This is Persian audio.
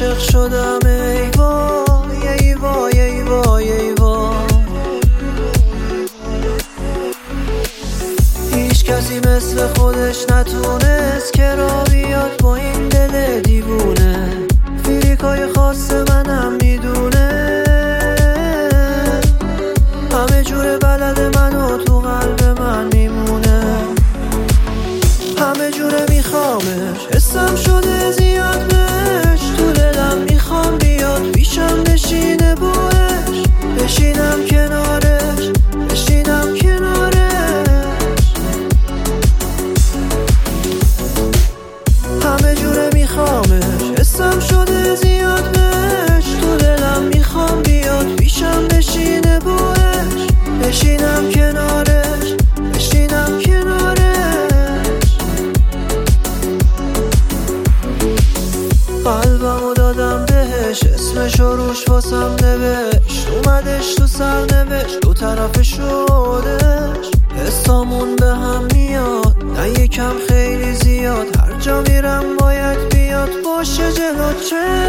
عاشق شدم ای وای ای وای ای وای ای وای. هیچ کسی مثل خودش نتونست که را بیاد با این دل دیوونه. فیلیکای خاص منم میدونه، همه جور بلد منو تو قلب من میمونه. همه جوره میخوامش، حسم شده زیاد بهش. تو دلم میخوام بیاد پیشم بشینه بوش، بشینم کنارش، بشینم کنارش. همه جوره میخوامش، حسم شده زیاد بهش. تو دلم میخوام بیاد پیشم بشینه بوش، بشینم کنارش، بشینم کنارش. قلبمو دادم بهش، اسمشو روش واسم نوشت. اومدش تو سرنوشت، دو طرف شدش. حسامون به هم میاد، نه یکم خیلی زیاد. هر جا میرم باید بیاد باشه جلو چه